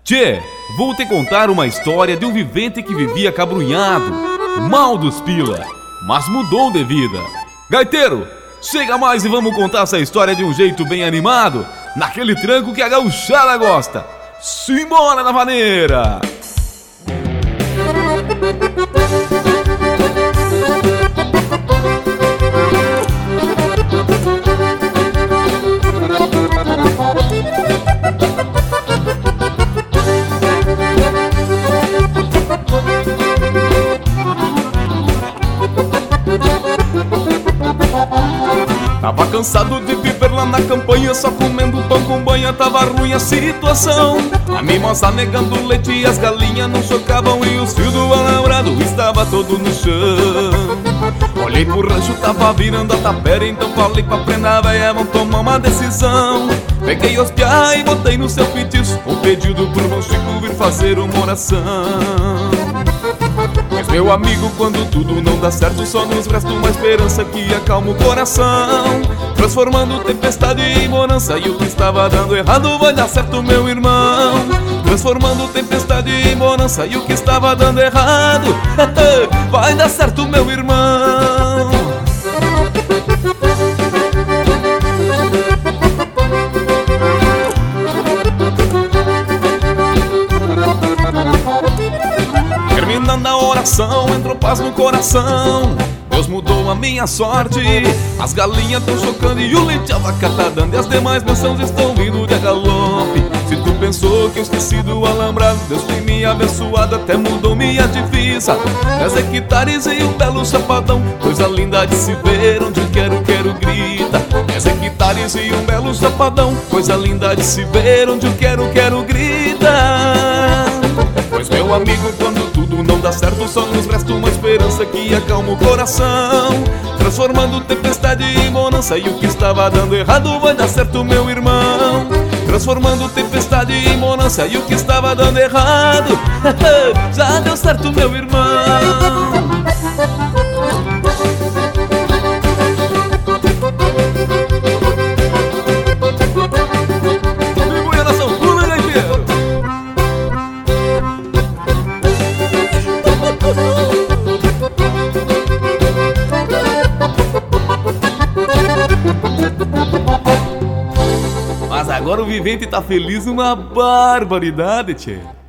Tchê, vou te contar uma história de um vivente que vivia cabrunhado, mal dos pila, mas mudou de vida. Gaiteiro, chega mais e vamos contar essa história de um jeito bem animado, naquele tranco que a gauchada gosta. Simbora na vaneira! Tava cansado de viver lá na campanha, só comendo pão com banha, tava ruim a situação. A mimosa negando leite e as galinhas não chocavam e os fios do alambrado estava todo no chão. Olhei pro rancho, tava virando a tapera, então falei pra prenda véia, vamos tomar uma decisão. Peguei os piá e botei no seu petiço, um pedido pro Vão Chico vir fazer uma oração. Mas meu amigo, quando tudo não dá certo, só nos resta uma esperança que acalma o coração, transformando tempestade em bonança. E o que estava dando errado vai dar certo, meu irmão. Transformando tempestade em bonança. E o que estava dando errado vai dar certo, meu irmão. Terminando a oração, entrou paz no coração. Deus mudou a minha sorte. As galinhas tão chocando e o leite a vaca tá dando, e as demais mansões estão vindo de galope. Se tu pensou que eu esqueci do alambrado, Deus tem me abençoado, até mudou minha divisa. 10 hectares e um belo chapadão, coisa linda de se ver, onde quero grita. 10 hectares e um belo chapadão, coisa linda de se ver, onde quero grita. Pois meu amigo, quando tudo não dá certo, só nos resta uma esperança que acalma o coração, transformando tempestade em bonança. E o que estava dando errado vai dar certo, meu irmão. Transformando tempestade em bonança. E o que estava dando errado já deu certo, meu irmão. Mas agora o vivente tá feliz uma barbaridade, tchê.